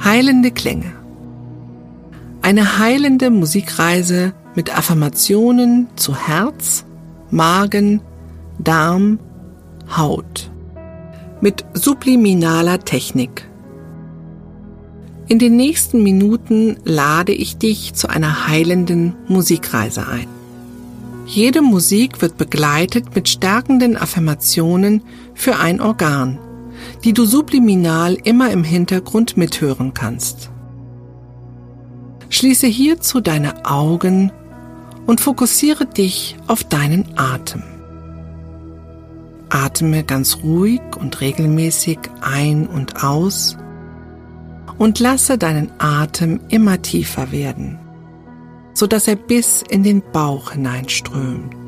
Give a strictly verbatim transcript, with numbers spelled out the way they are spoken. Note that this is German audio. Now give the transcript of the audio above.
Heilende Klänge. Eine heilende Musikreise mit Affirmationen zu Herz, Magen, Darm, Haut. Mit subliminaler Technik. In den nächsten Minuten lade ich dich zu einer heilenden Musikreise ein. Jede Musik wird begleitet mit stärkenden Affirmationen für ein Organ, die du subliminal immer im Hintergrund mithören kannst. Schließe hierzu deine Augen und fokussiere dich auf deinen Atem. Atme ganz ruhig und regelmäßig ein und aus und lasse deinen Atem immer tiefer werden, sodass er bis in den Bauch hineinströmt.